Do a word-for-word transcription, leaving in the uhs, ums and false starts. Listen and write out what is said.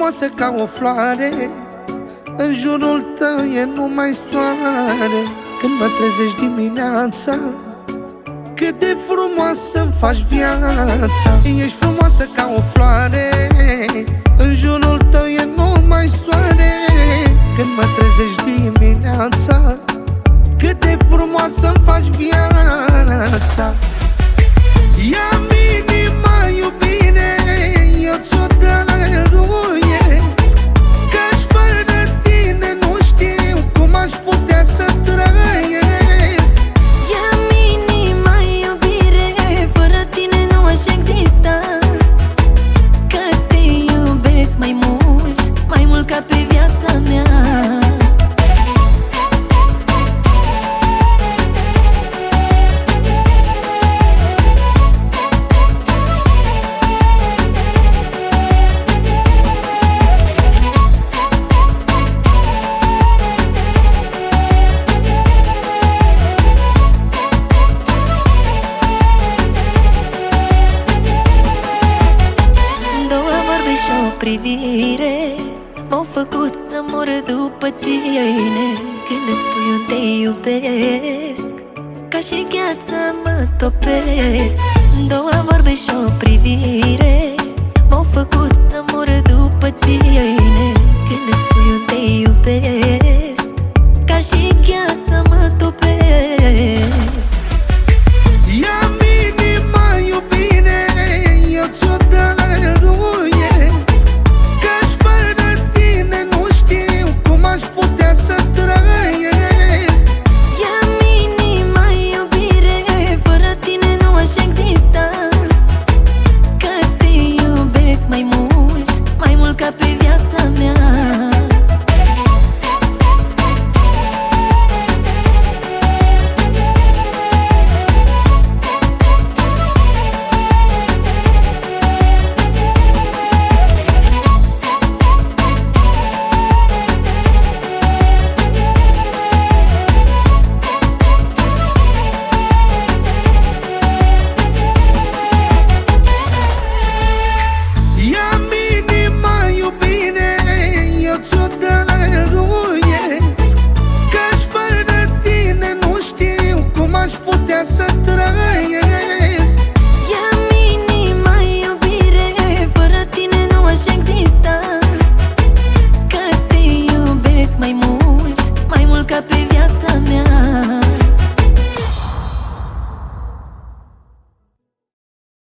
frumoasă ca o floare, în jurul tău e numai soare. Când mă trezești dimineața, cât de frumoasă îmi faci viața. Ești frumoasă ca o floare, în jurul tău e numai soare. Când mă trezești dimineața, cât de frumoasă îmi faci viața. Ia-mi inima, iubire, eu ți-o dăruiesc, că-și fără tine nu știu cum aș putea să trăiesc. Ia-mi inima, iubire, fără tine nu aș exista, că te iubesc mai mult, mai mult ca pe viața mea. Privire m-au făcut să mor după tine. Când îți spui eu te iubesc, ca și gheața mă topesc. Două vorbe și o privire m-au făcut să mor după tine. Când îți spui eu te iubesc, ca și gheața mă topesc. Ia-mi inima, iubire, eu ți-o dăruiesc, că-și fără tine nu știu cum aș putea să trăiesc. Ia-mi inima, iubire, fără tine nu aș exista, că te iubesc mai mult, mai mult ca pe viața mea. Aș putea să trăiesc. Ia-mi inima, iubire, fără tine nu aș exista, că te iubesc mai mult, mai mult ca pe viața mea.